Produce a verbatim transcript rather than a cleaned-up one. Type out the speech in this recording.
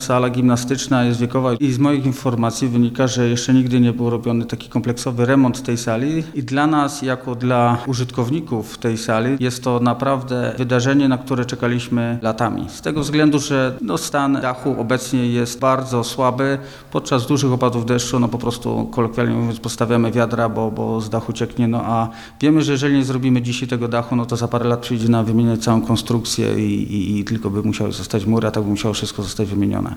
Sala gimnastyczna jest wiekowa i z moich informacji wynika, że jeszcze nigdy nie był robiony taki kompleksowy remont tej sali i dla nas, jako dla użytkowników tej sali, jest to naprawdę wydarzenie, na które czekaliśmy latami. Z tego względu, że no, stan dachu obecnie jest bardzo słaby. Podczas dużych opadów deszczu no po prostu kolokwialnie mówiąc postawiamy wiadra, bo, bo z dachu cieknie, no a wiemy, że jeżeli nie zrobimy dzisiaj tego dachu, no to za parę lat przyjdzie nam wymieniać całą konstrukcję i, i, i tylko by musiały zostać mury, a tak by musiało wszystko zostać wymienione.